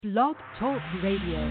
Blog Talk Radio.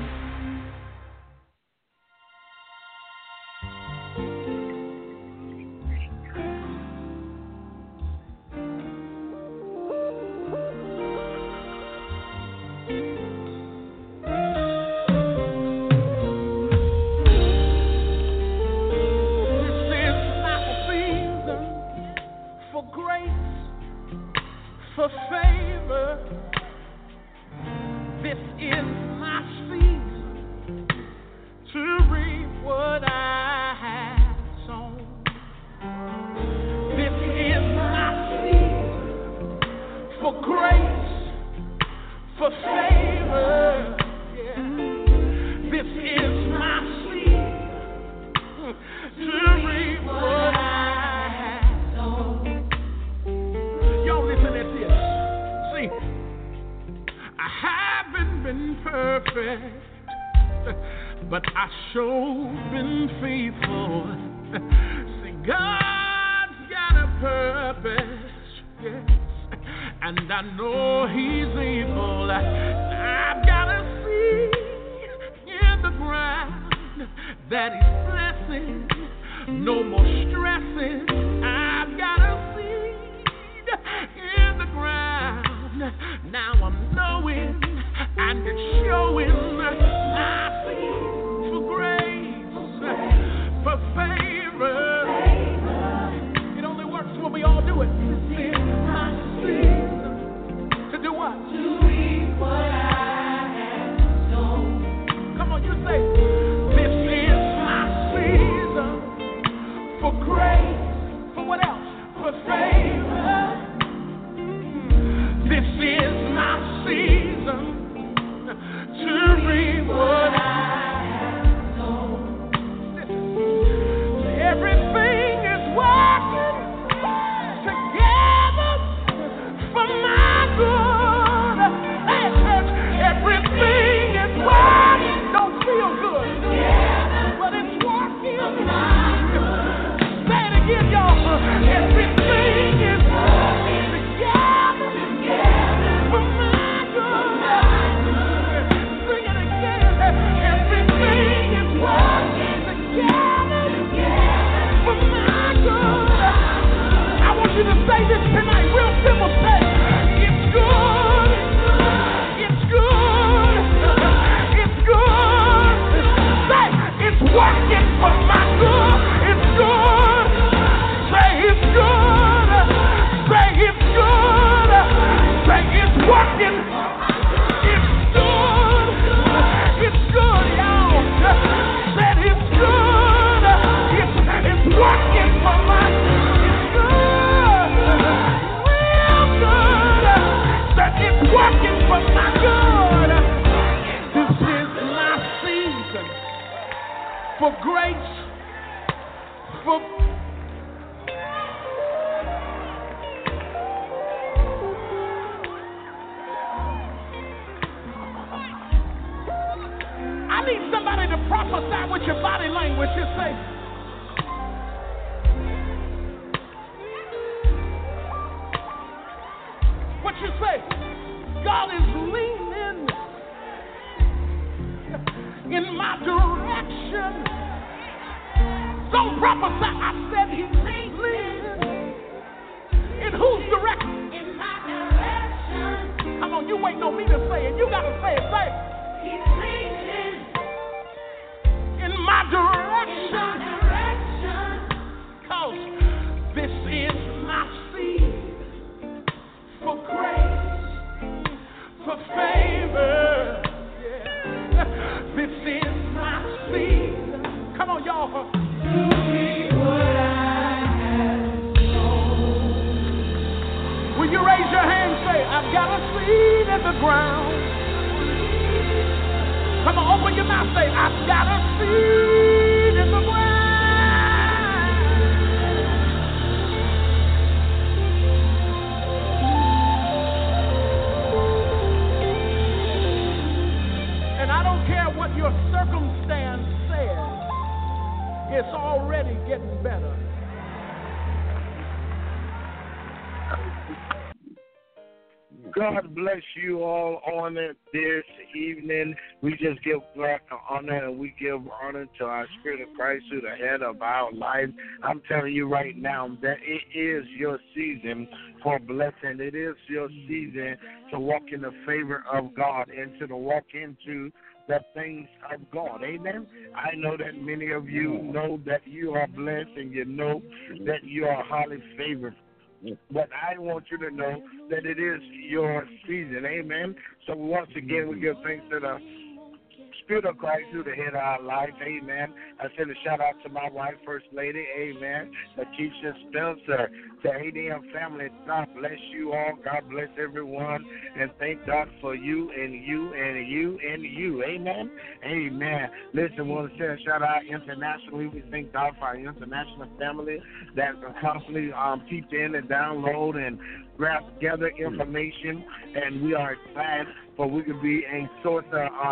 God bless you all on it this evening. We just give back honor and we give honor to our Spirit of Christ, who's the head of our life. I'm telling you right now that it is your season for blessing. It is your season to walk in the favor of God and to walk into the things of God. Amen. I know that many of you know that you are blessed and you know that you are highly favored. But I want you to know that it is your season. Amen. So once again, we give thanks to the Spirit of Christ, who the head of our life. Amen. I send a shout out to my wife, First Lady. Amen. Lakeisha Spencer, the ADM family. God bless you all. God bless everyone. And thank God for you and you and you and you. Amen. Amen. Listen, we want to send a shout out internationally. We thank God for our international family that constantly peep in and download and grab together information. And we are excited for we could be a source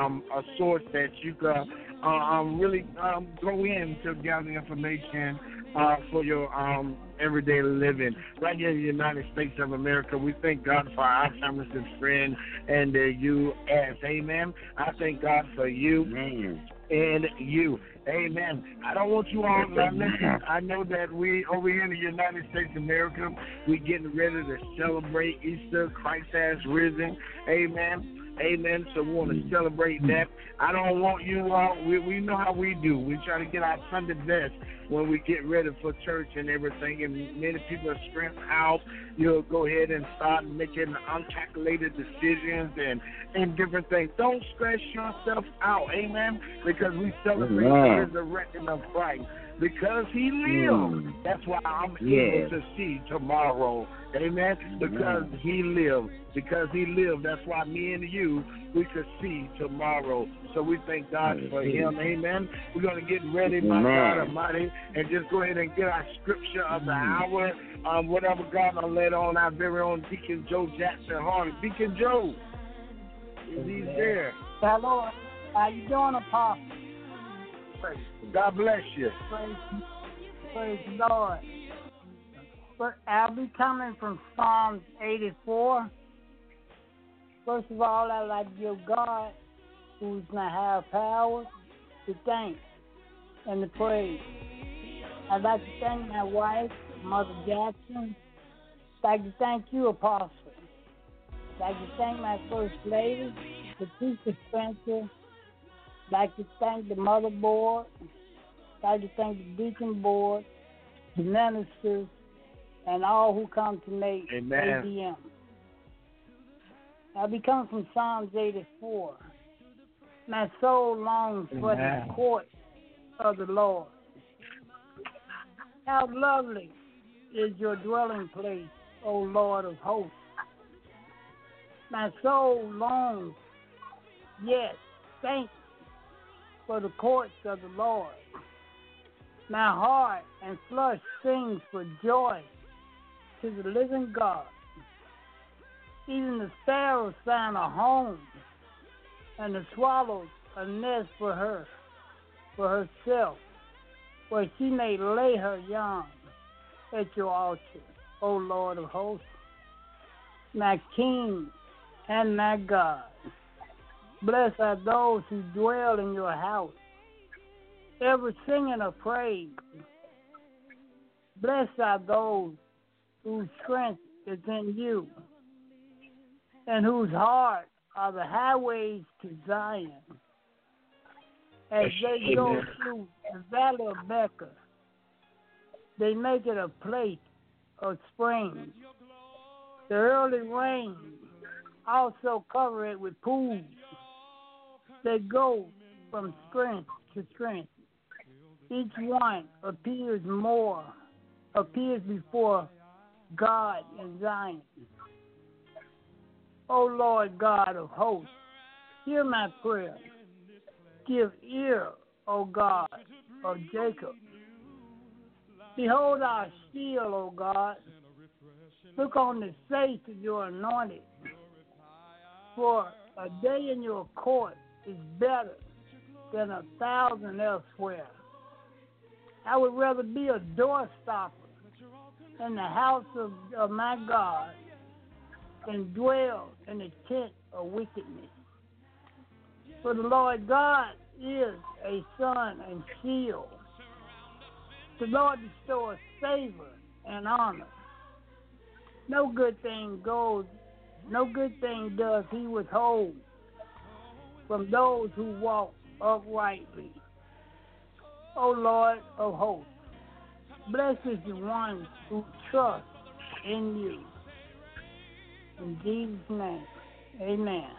that you can really go in to gather information for your everyday living. Right here in the United States of America, we thank God for our families and friends and the U.S. Amen. I thank God for you. And you. Amen. I don't want you all to listen. I know that we, over here in the United States of America, we getting ready to celebrate Easter. Christ has risen. Amen. Amen. So we want to celebrate that. I don't want you all, we know how we do. We try to get our Sunday best when we get ready for church and everything. And many people are stressed out. You'll go ahead and start making uncalculated decisions and different things. Don't stress yourself out. Amen. Because we celebrate the resurrection of Christ. Because he lived. That's why I'm able to see tomorrow. Amen. Because he lived. Because he lived. That's why me and you, we could see tomorrow. So we thank God for him. Amen. We're going to get ready, my God Almighty, and just go ahead and get our scripture of the hour. Whatever God will let on our very own Deacon Joe Jackson Harley. Deacon Joe, is he there? Hello. How you doing, Apostle? God bless you. Praise the Lord. But I'll be coming from Psalms 84. First of all, I'd like to give God, who's in the higher power, the thanks and the praise. I'd like to thank my wife, Mother Jackson. I'd like to thank you, Apostle. I'd like to thank my First Lady, Patricia Spencer. I'd like to thank the Mother Board. I'd like to thank the Deacon Board, the ministers, and all who come to make ADM. I become from Psalms 84. My soul longs for the court of the Lord. How lovely is your dwelling place, O Lord of hosts. My soul longs, yes, thanks for the courts of the Lord. My heart and flesh sings for joy to the living God. Even the sparrows find a home, and the swallows a nest for herself, where she may lay her young at your altar, O Lord of hosts, my King and my God. Blessed are those who dwell in your house, ever singing of praise. Blessed are those whose strength is in you, and whose heart are the highways to Zion. As they go through the valley of Becca, they make it a place of springs. The early rain also cover it with pools. They go from strength to strength. Each one appears before God in Zion. O Lord God of hosts, hear my prayer. Give ear, O God of Jacob. Behold our shield, O God. Look on the face of your anointed. For a day in your court is better than 1,000 elsewhere. I would rather be a doorstopper in the house of my God can dwell in the tent of wickedness. For the Lord God is a sun and shield. The Lord bestoweth favor and honor. No good thing does he withhold from those who walk uprightly. O Lord of hosts, blessed is the one who trusts in you. In Jesus' name, amen.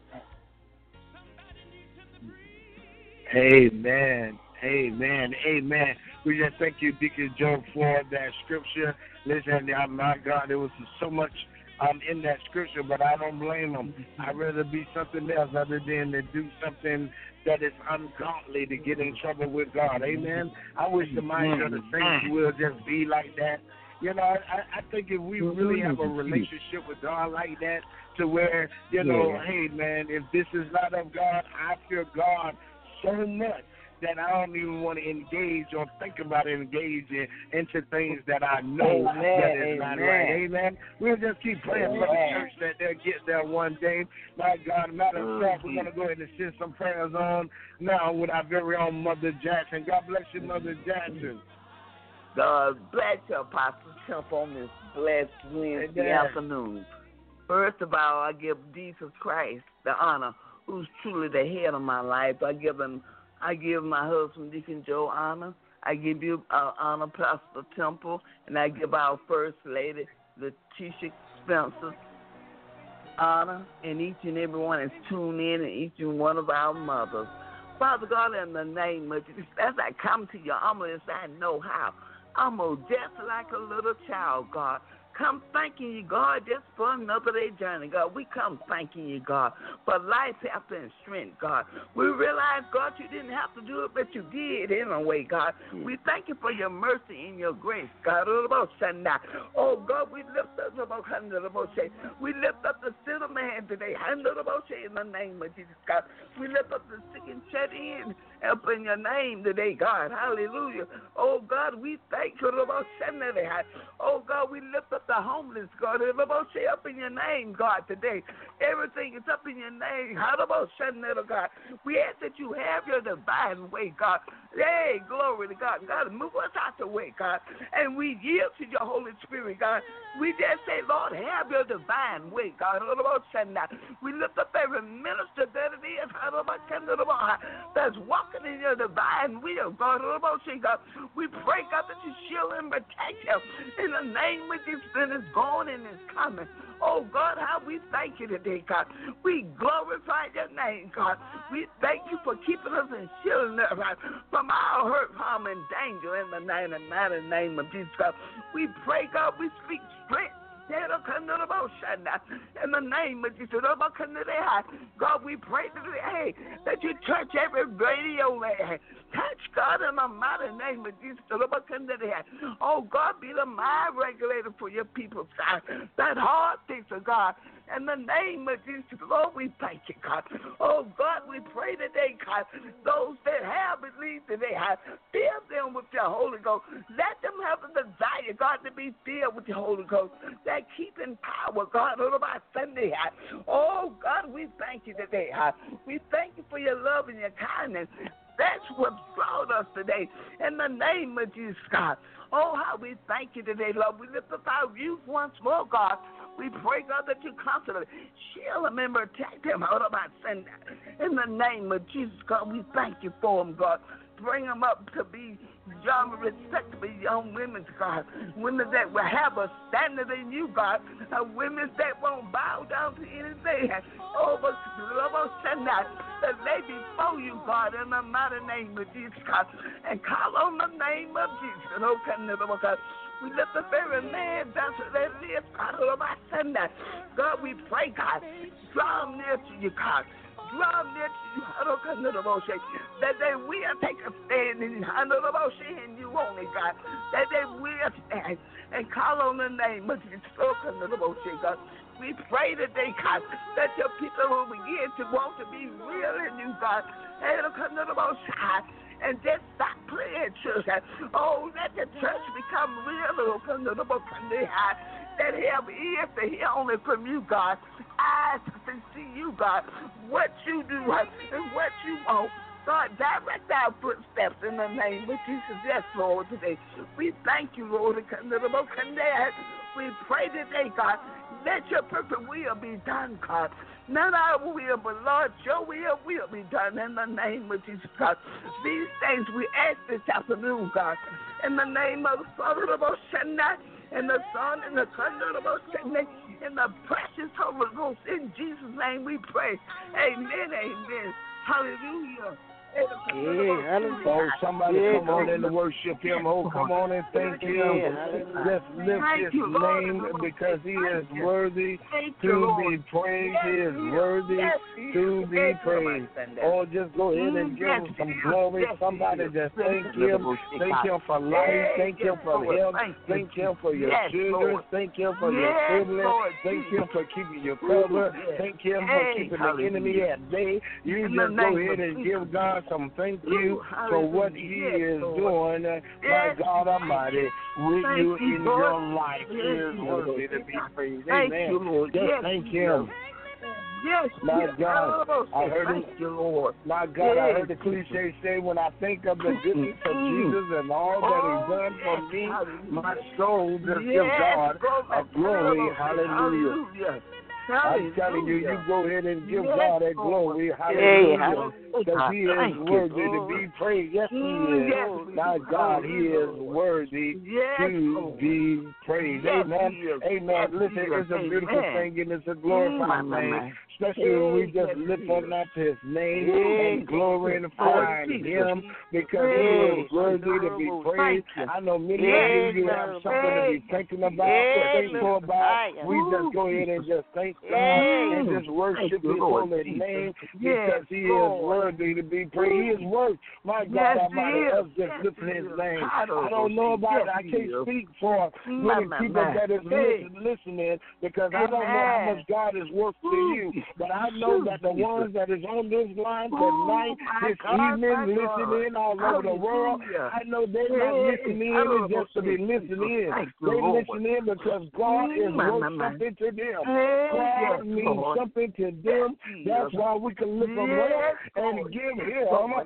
Amen. Amen. Amen. We just thank you, Deacon Joe, for that scripture. Listen, my God, there was so much in that scripture, but I don't blame them. I'd rather be something else other than to do something that is ungodly to get in trouble with God. Amen. I wish the minds of the saints will just be like that. You know, I think if we really have a relationship with God like that, to where, you know, hey, man, if this is not of God, I fear God so much that I don't even want to engage or think about engaging into things that I know that is not right. Amen. We'll just keep praying for the church that they'll get there one day. My God, matter of fact, we're going to go ahead and send some prayers on now with our very own Mother Jackson. God bless you, Mother Jackson. God bless you, Apostle Temple, on this blessed Wednesday afternoon. First of all, I give Jesus Christ the honor, who's truly the head of my life. I give my husband, Deacon Joe, honor. I give you honor, Pastor Temple, and I give our First Lady, Letitia Spencer, honor, and each and every one is tuned in, and each and one of our mothers. Father God, in the name of Jesus, as I come to you, humble as I know how, humble just like a little child, God. Come thanking you, God, just for another day journey, God. We come thanking you, God, for life, health, and strength, God. We realize, God, you didn't have to do it, but you did anyway, God. We thank you for your mercy and your grace, God. Oh, God, we lift up the sinner man today, in the name of Jesus, God. We lift up the sick and shut in up in your name today, God. Hallelujah. Oh, God, we thank you. Oh, God, we lift up the homeless, God. Up in your name, God, today. Everything is up in your name. God. We ask that you have your divine way, God. Hey, glory to God. God, move us out the way, God. And we yield to your Holy Spirit, God. We just say, Lord, have your divine way, God. We lift up every minister that it is that's walking in your divine will, God. We pray, God, that you shield and protect him in the name of Jesus, and is going and is coming. Oh, God, how we thank you today, God. We glorify your name, God. We thank you for keeping us and shielding us from all hurt, harm, and danger in the name of Jesus, God. We pray, God, we speak strength. In the name of Jesus, God, we pray today that you touch every radio there. Touch, God, in the mighty name of Jesus. Oh, God, be the mind regulator for your people, God. That hard things of God. In the name of Jesus, Lord, we thank you, God. Oh, God, we pray today, God, those that have believed today, fill them with your Holy Ghost. Let them have a desire, God, to be filled with your Holy Ghost. That keeping power, God, on my Sunday. Oh, God, we thank you today. We thank you for your love and your kindness. That's what brought us today. In the name of Jesus, God. Oh, how we thank you today, Lord. We lift up our youth once more, God. We pray, God, that you constantly shield them and protect them out of our sin. In the name of Jesus, God, we thank you for them, God. Bring them up to be young, respectable young women, God. Women that will have a standard in you, God. Women that won't bow down to anything. That lay before you, God, in the mighty name of Jesus, God. And call on the name of Jesus. We lift up every man that's that lives, God. God, we pray, God. Draw them near to you, God. Draw near to you, that they will take a stand in you only, God. That they will stand and call on the name of Jesus, God. We pray today, God, that your people will begin to want to be real in you, God. And just stop playing church. Oh, let the church become real that have ears to hear only from you, God, eyes to see you, God, what you do and what you want. God, direct our footsteps in the name of Jesus. Yes, Lord, today. We thank you, Lord. We pray today, God, let your perfect will be done, God. Not our will, but Lord, your will be done in the name of Jesus, God. These things we ask this afternoon, God, in the name of the Father, and the Son, and the Son, in the precious Holy Ghost. In Jesus' name we pray. Amen, amen. Hallelujah. Oh, somebody come on in and worship him. Oh, come on and thank him. Just lift his name because he is worthy to be praised. He is worthy to be praised. Oh, just go ahead and give him some glory. Somebody just thank him. Thank him for life. Thank him for health. Thank him for your children. Thank him for your siblings. Thank him for keeping your cover. Thank him for keeping the enemy at bay. You just go ahead and give God some thank you for what he is doing, my God Almighty, with you in your life. He is worthy to be praised. Amen. Just thank him. Yes, my God, I heard him. My God, I heard the cliche say, when I think of the goodness of Jesus and all that he's done for me, my soul just gives God a glory. Hallelujah. I'm telling you, you go ahead and give God that glory. Hallelujah. Because he is worthy to be praised. Yes, he is. My God, he is worthy to be praised. Amen. Amen. Listen, it's a beautiful thing and it's a glorified thing. Especially when we just lift on up his name and glorifying him because he is worthy to be praised. I know many of you have something to be thinking about, thankful about. We just go ahead and just thank God and just worship his holy name because he is worthy to be praised. He is worth, my God Almighty, us just lifting his name. I don't know about it. I can't speak for many people that is listening because I don't know how much God is worth to you. But I know that the ones that is on this line tonight, this evening, listening all over the world, I know they're not listening in just to be listening in. They listen in because God is worth something to them. God means something to them. That's why we can lift them up and give him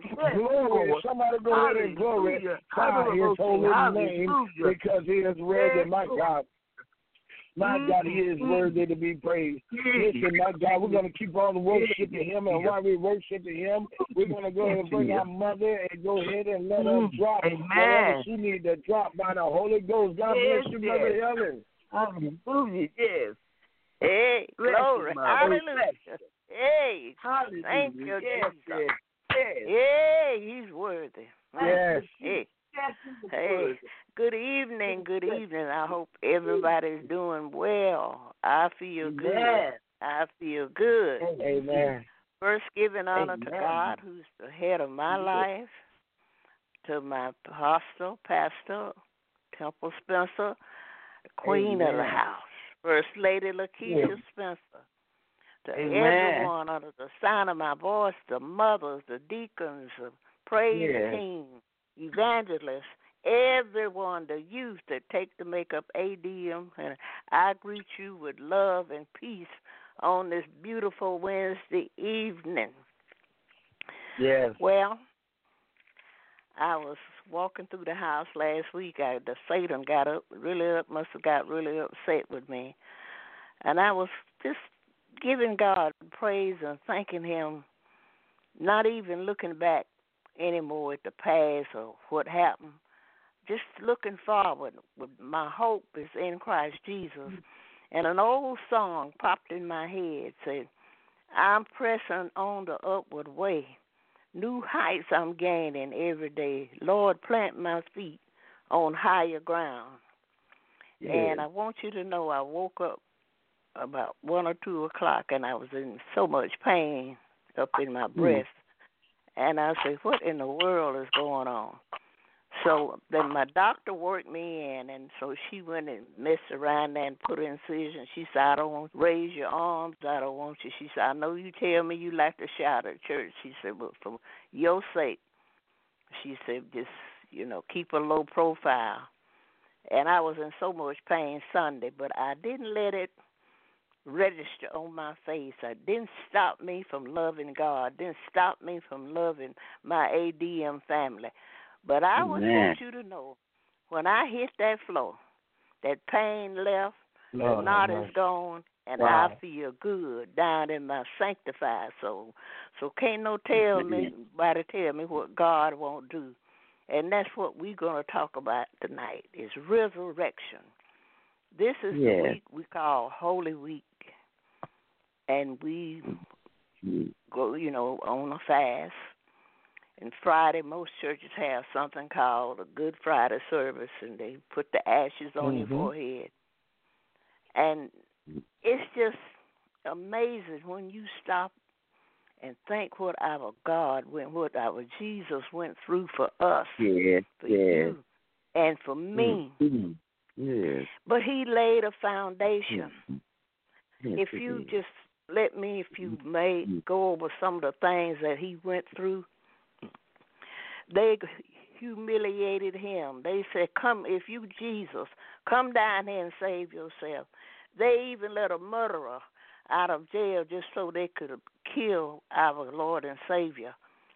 glory. Somebody go ahead and glorify his holy name because he is worthy, my God. My God, he is worthy to be praised. Listen, my God, we're going to keep on worshiping him. And while we're worshiping him, we're going to go ahead and bring our mother and go ahead and let her drop whatever she needs to drop by the Holy Ghost. God bless you, Mother Helen. Hallelujah, yes. Hey, glory. Hallelujah. Hey, thank you, Jesus. Hey, he's worthy. Yes. Hey, good evening, good evening. I hope everybody's doing well. I feel good. I feel good. Amen. First, giving honor to God, who's the head of my life, to my apostle, pastor, Temple Spencer, the queen of the house, First Lady Lakeisha Spencer, to everyone under the sound of my voice, the mothers, the deacons, the praise team, evangelists, everyone, the youth that take to make up ADM, and I greet you with love and peace on this beautiful Wednesday evening. Yes. Well, I was walking through the house last week. The Satan got must have got really upset with me. And I was just giving God praise and thanking him, not even looking back anymore at the past or what happened, just looking forward. My hope is in Christ Jesus. And an old song popped in my head, said, I'm pressing on the upward way. New heights I'm gaining every day. Lord, plant my feet on higher ground. Yeah. And I want you to know I woke up about 1 or 2 o'clock, and I was in so much pain up in my breast. And I said, what in the world is going on? So then my doctor worked me in, and so she went and messed around there and put an incision. She said, I don't want to raise your arms. I don't want you. She said, I know you tell me you like to shout at church. She said, but for your sake, she said, just, keep a low profile. and I was in so much pain Sunday, but I didn't let it register on my face. It didn't stop me from loving God, didn't stop me from loving my ADM family. But I would want you to know, when I hit that floor, that pain left, the knot is gone, and I feel good down in my sanctified soul. So can't nobody tell me what God won't do. And that's what we're going to talk about tonight, is resurrection. This is the week we call Holy Week. And we go, on a fast. And Friday, most churches have something called a Good Friday service, and they put the ashes on your forehead. And it's just amazing when you stop and think what our God went, what our Jesus went through for us, for you, and for me. But he laid a foundation. If you just if you may go over some of the things that he went through. They humiliated him. They said, come, if you Jesus, come down here and save yourself. They even let a murderer out of jail just so they could kill our Lord and Savior.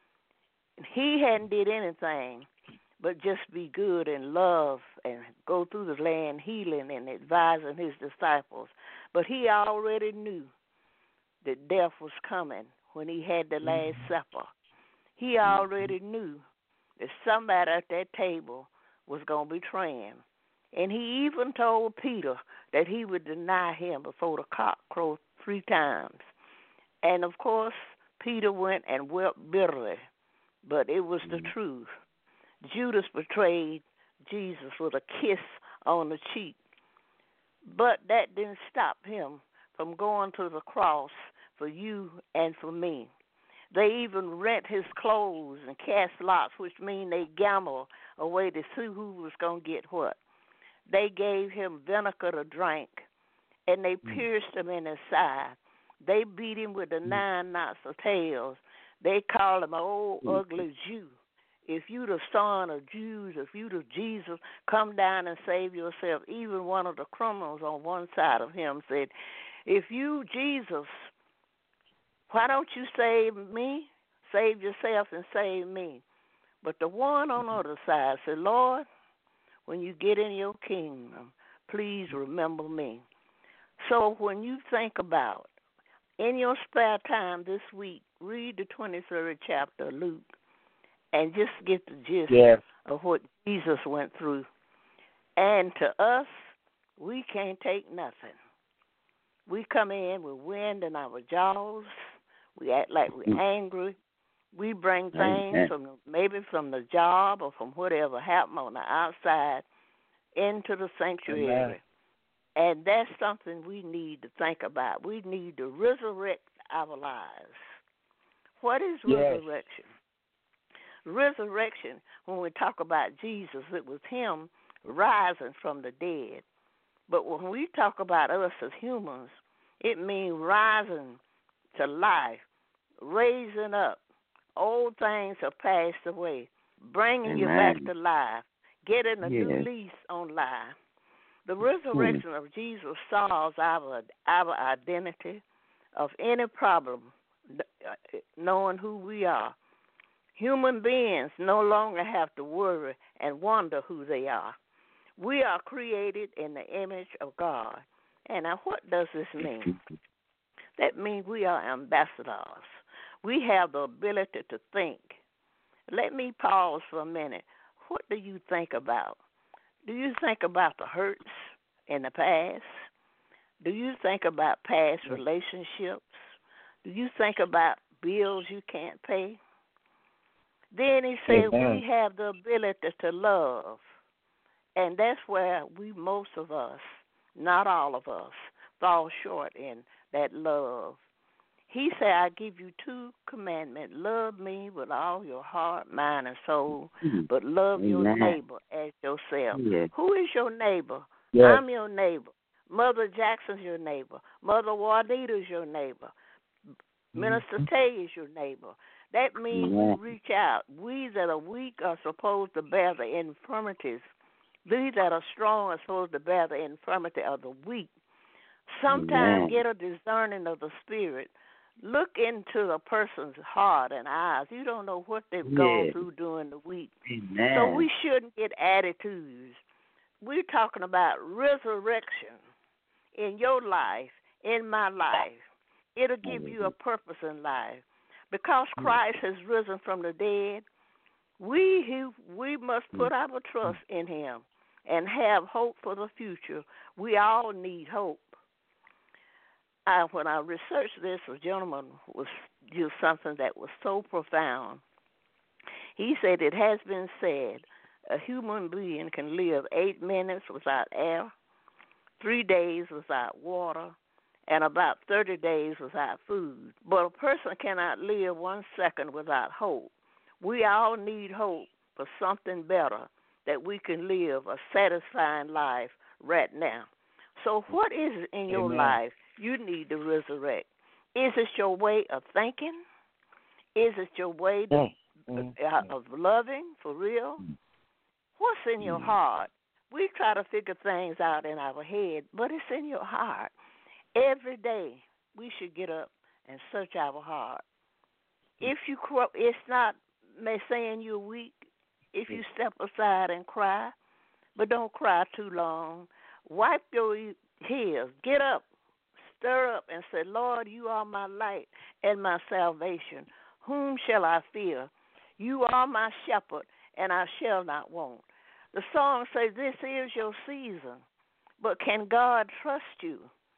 He hadn't did anything but just be good and love and go through the land healing and advising his disciples. But he already knew that death was coming when he had the Last Supper. He already knew that somebody at that table was going to betray him. And he even told Peter that he would deny him before the cock crowed 3 times. And, of course, Peter went and wept bitterly, but it was the truth. Judas betrayed Jesus with a kiss on the cheek. But that didn't stop him from going to the cross for you and for me. They even rent his clothes and cast lots, which mean they gamble away to see who was going to get what. They gave him vinegar to drink, and they pierced him in his side. They beat him with the 9 knots of tails. They called him an old, ugly Jew. If you the son of Jews, if you the Jesus, come down and save yourself. Even one of the criminals on one side of him said, if you Jesus, why don't you save me? Save yourself and save me. But the one on the other side said, Lord, when you get in your kingdom, please remember me. So when you think about, in your spare time this week, read the 23rd chapter of Luke and just get the gist of what Jesus went through. And to us, we can't take nothing. We come in with wind in our jaws. We act like we're angry. We bring things from the job or from whatever happened on the outside into the sanctuary. Amen. And that's something we need to think about. We need to resurrect our lives. What is resurrection? Resurrection, when we talk about Jesus, it was him rising from the dead. But when we talk about us as humans, it means rising to life, raising up. Old things have passed away, bringing you back to life, getting a new lease on life. The resurrection of Jesus solves our identity of any problem, knowing who we are. Human beings no longer have to worry and wonder who they are. We are created in the image of God. And now what does this mean? That means we are ambassadors. We have the ability to think. Let me pause for a minute. What do you think about? Do you think about the hurts in the past? Do you think about past relationships? Do you think about bills you can't pay? Then he said we have the ability to love. And that's where most of us, not all of us, fall short in that love. He said, I give you 2 commandments. Love me with all your heart, mind, and soul, but love your neighbor as yourself. Who is your neighbor? I'm your neighbor. Mother Jackson's your neighbor. Mother Juanita's your neighbor. Minister Tay is your neighbor. That means we reach out. We that are weak are supposed to bear the infirmities These that are strong are supposed to bear the infirmity of the weak. Sometimes get a discerning of the spirit. Look into a person's heart and eyes. You don't know what they've gone through during the week. Amen. So we shouldn't get attitudes. We're talking about resurrection in your life, in my life. It'll give you a purpose in life. Because Christ has risen from the dead, we must put our trust in him and have hope for the future. We all need hope. When I researched this, a gentleman was used something that was so profound. He said, it has been said a human being can live 8 minutes without air, 3 days without water, and about 30 days without food. But a person cannot live 1 second without hope. We all need hope for something better, that we can live a satisfying life right now. So what is it in your life you need to resurrect? Is it your way of thinking? Is it your way of loving for real? What's in your heart? We try to figure things out in our head, but it's in your heart. Every day we should get up and search our heart. If you it's not saying you're weak, if you step aside and cry, but don't cry too long. Wipe your tears. Get up. Stir up and say, Lord, you are my light and my salvation. Whom shall I fear? You are my shepherd, and I shall not want. The song says this is your season, but can God trust you?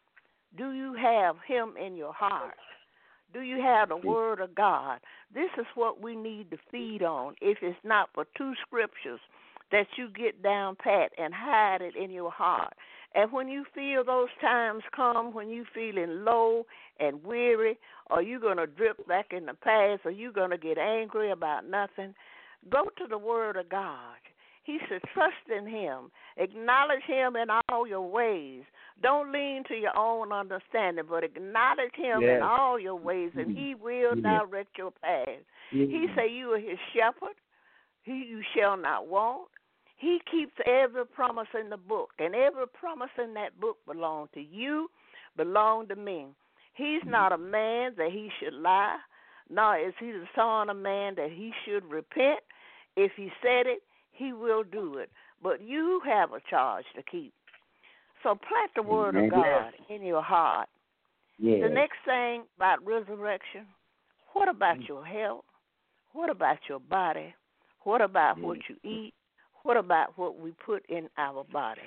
Do you have him in your heart? Do you have the word of God? This is what we need to feed on. If it's not for 2 scriptures that you get down pat and hide it in your heart. And when you feel those times come, when you're feeling low and weary, or you're going to drift back in the past, or you're going to get angry about nothing, go to the word of God. He said, trust in him. Acknowledge him in all your ways. Don't lean to your own understanding, but acknowledge him in all your ways, and he will direct your path. He said, you are his shepherd. You shall not want. He keeps every promise in the book, and every promise in that book belongs to you, belong to me. He's not a man that he should lie, nor is he the son of man that he should repent. If he said it, he will do it. But you have a charge to keep. So plant the word of God in your heart. The next thing about resurrection, what about your health? What about your body? What about what you eat? What about what we put in our bodies?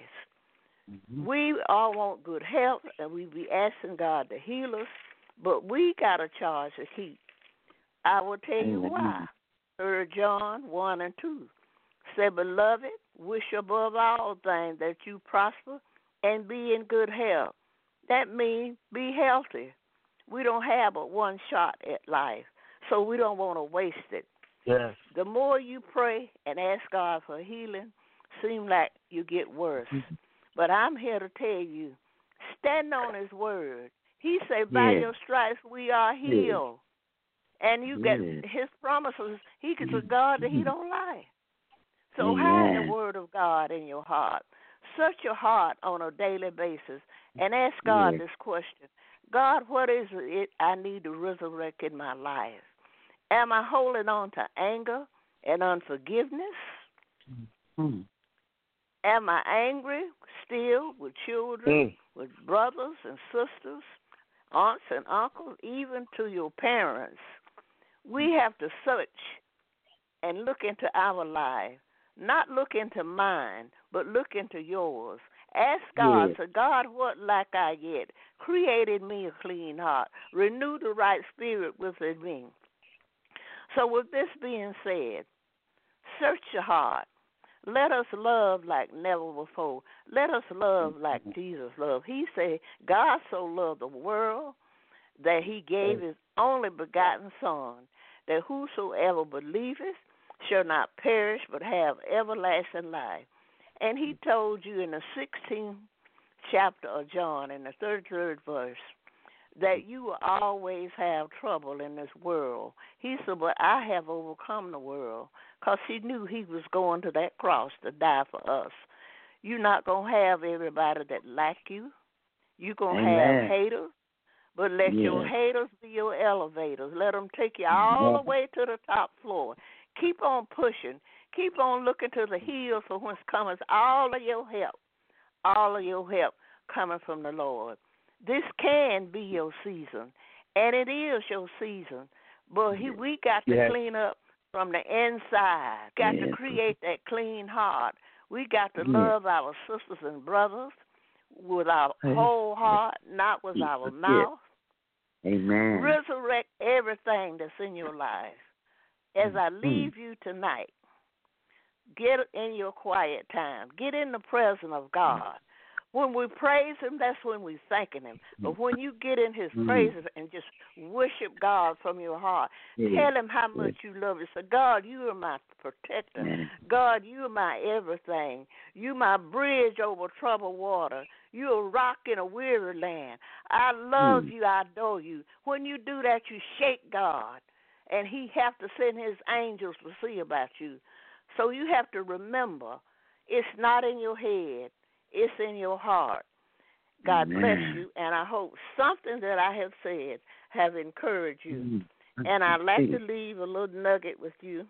We all want good health, and we be asking God to heal us, but we got a charge to keep. I will tell you why. 3 John 1 and 2 say, beloved, wish above all things that you prosper and be in good health. That means be healthy. We don't have but one shot at life, so we don't want to waste it. Yes. The more you pray and ask God for healing, seem like you get worse. But I'm here to tell you, stand on his word. He said, by your stripes we are healed. And you get his promises. He is a God that he don't lie. So hide the word of God in your heart. Search your heart on a daily basis and ask God this question. God, what is it I need to resurrect in my life? Am I holding on to anger and unforgiveness? Am I angry still with children, with brothers and sisters, aunts and uncles, even to your parents? We have to search and look into our life. Not look into mine, but look into yours. Ask God, say, God, what lack I yet? Create in me a clean heart. Renew the right spirit within me. So with this being said, search your heart. Let us love like never before. Let us love like Jesus loved. He said, God so loved the world that he gave his only begotten Son, that whosoever believeth shall not perish but have everlasting life. And he told you in the 16th chapter of John, in the 33rd verse, that you will always have trouble in this world. He said, but I have overcome the world, because he knew he was going to that cross to die for us. You're not going to have everybody that like you. You're going to Amen. have haters, but let your haters be your elevators. Let them take you all the way to the top floor. Keep on pushing. Keep on looking to the hills for whence cometh all of your help coming from the Lord. This can be your season, and it is your season, but we got to clean up from the inside. Got to create that clean heart. We got to love our sisters and brothers with our whole heart, not with our mouth. Amen. Resurrect everything that's in your life. As I leave you tonight, get in your quiet time. Get in the presence of God. When we praise Him, that's when we're thanking Him. But when you get in His praises and just worship God from your heart, tell Him how much you love Him. Say, God, you are my protector. God, you are my everything. You my bridge over troubled water. You a rock in a weary land. I love you. I adore you. When you do that, you shake God, and He have to send His angels to see about you. So you have to remember, it's not in your head. It's in your heart. God bless you, and I hope something that I have said have encouraged you. And I'd like to leave a little nugget with you.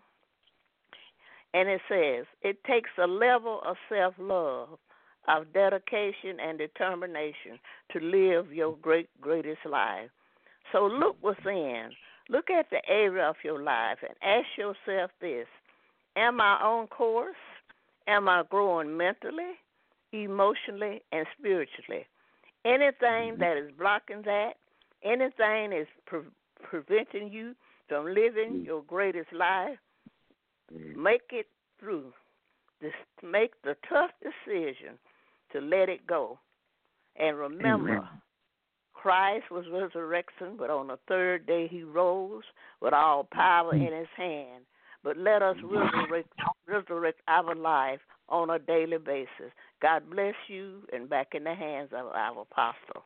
And it says, it takes a level of self-love, of dedication and determination to live your greatest life. So look within. Look at the area of your life and ask yourself this: am I on course? Am I growing mentally, emotionally, and spiritually? Anything that is blocking that, anything is preventing you from living your greatest life, make it through. Make the tough decision to let it go. And remember, Christ was resurrection, but on the third day He rose with all power in His hand. But let us resurrect our life on a daily basis. God bless you, and back in the hands of our apostle.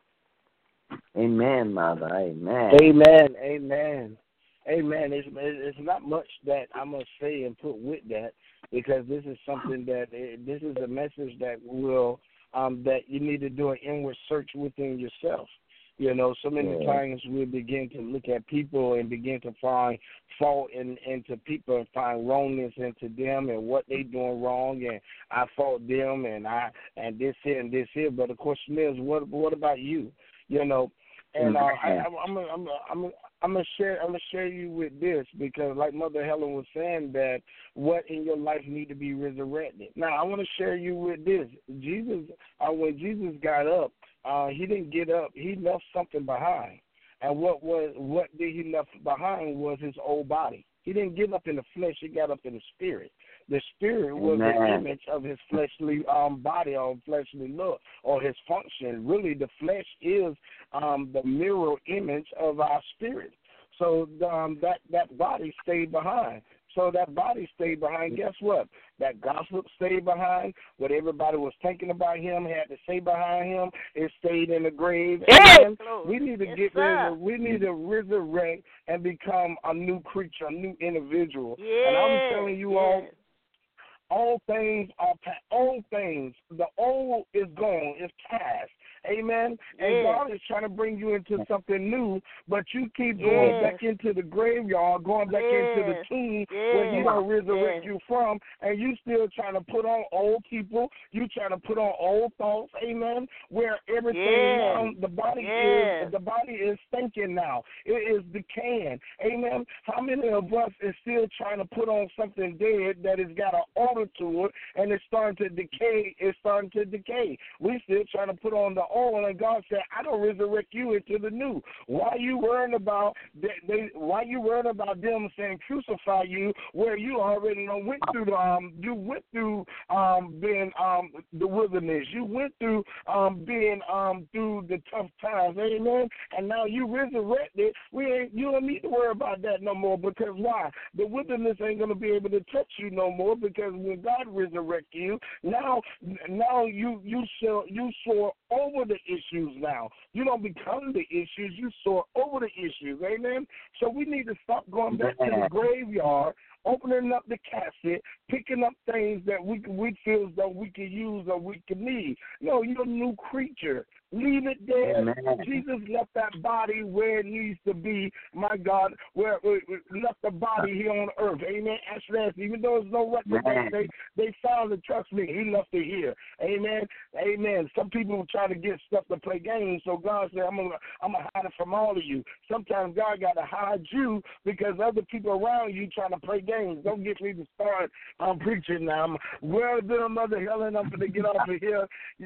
Amen, Mother. Amen. Amen. Amen. Amen. It's not much that I must say and put with that, because this is something that this is a message that will that you need to do an inward search within yourself. You know, so many times we begin to look at people and begin to find fault into people and find wrongness into them and what they doing wrong, and I fault them and this here and this here. But the question is, what about you? You know, and I'm gonna share you with this, because like Mother Helen was saying, that what in your life need to be resurrected. Now I want to share you with this. Jesus, when Jesus got up, he didn't get up. He left something behind, and what did he left behind was his old body. He didn't get up in the flesh. He got up in the spirit. The spirit was the image of his fleshly body or fleshly look or his function. Really, the flesh is the mirror image of our spirit. So that body stayed behind. So that body stayed behind. Guess what? That gossip stayed behind. What everybody was thinking about him, had to say behind him, it stayed in the grave. And we need to get rid. We need to resurrect and become a new creature, a new individual. And I'm telling you all things are past. Old things, the old is gone, it's past. Amen. And God is trying to bring you into something new, but you keep going back into the graveyard, going back into the tomb where He don't resurrect you from, and you still trying to put on old people. You trying to put on old thoughts. Amen. Where everything the body is thinking now. It is decaying. Amen. How many of us is still trying to put on something dead that has got an odor to it, and it's starting to decay? It's starting to decay. We still trying to put on the old, and God said, I don't resurrect you into the new. Why you worrying about why you worrying about them saying crucify you, where you already went through being the wilderness. You went through being through the tough times. Amen. And now you resurrected. You don't need to worry about that no more, because why? The wilderness ain't gonna be able to touch you no more, because when God resurrect you, now you soar over the issues now. You don't become the issues, you soar over the issues. Amen. So we need to stop going back to the graveyard opening up the cassette, picking up things that we feel as though we can use or we can need. No, you're a new creature. Leave it there. Amen. Jesus left that body where it needs to be, my God, where left the body here on earth. Amen. Even though there's no record, they found it. Trust me, he left it here. Amen. Amen. Some people try to get stuff to play games, so God said, I'm gonna hide it from all of you. Sometimes God got to hide you because other people around you trying to play games. Don't get me to start preaching now. I'm well done, Mother Helen. I'm going to get off of here,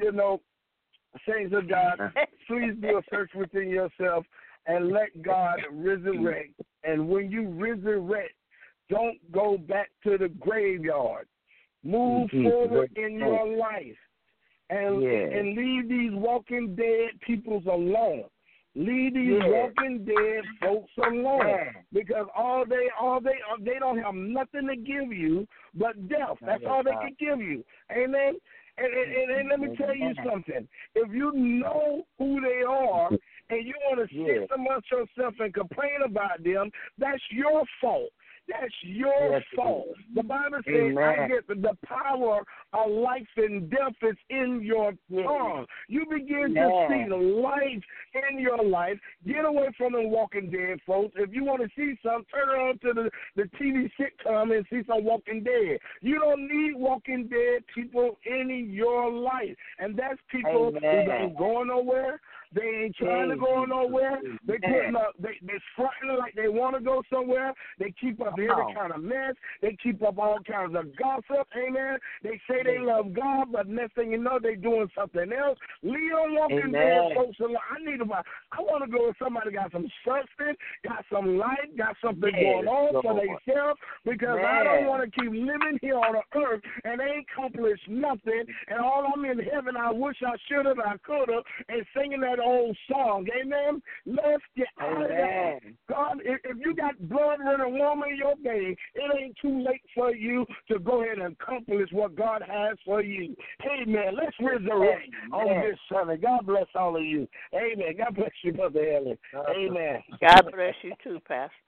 Saints of God, please do a search within yourself and let God resurrect. And when you resurrect, don't go back to the graveyard. Move forward in your life and leave these walking dead peoples alone. Leave these walking dead folks alone because they don't have nothing to give you but death. That's all they can give you. Amen. And let me tell you something. If you know who they are and you want to sit amongst yourself and complain about them, that's your fault. That's your fault. The Bible says, I get the power of life and death is in your tongue. You begin to see life in your life. Get away from the walking dead, folks. If you want to see some, turn on to the TV sitcom and see some Walking Dead. You don't need walking dead people in your life. And that's people who ain't going nowhere. They ain't trying to go nowhere. They putting up, they fronting like they want to go somewhere. They keep up every kind of mess. They keep up all kinds of gossip. Amen. They say they love God, but next thing you know, they doing something else. Leave them walking dead folks alone. I want to go with somebody got some substance, got some light, got something going on for themselves because I don't want to keep living here on the earth and ain't accomplished nothing. And all I'm in heaven, I wish I should have, I could have, and singing that old song. Amen. Let's get out of that. God, if you got blood running warm in your veins, it ain't too late for you to go ahead and accomplish what God has for you. Amen. Let's resurrect on this Sunday. God bless all of you. Amen. God bless you, Mother Helen. Amen. God bless you too, Pastor.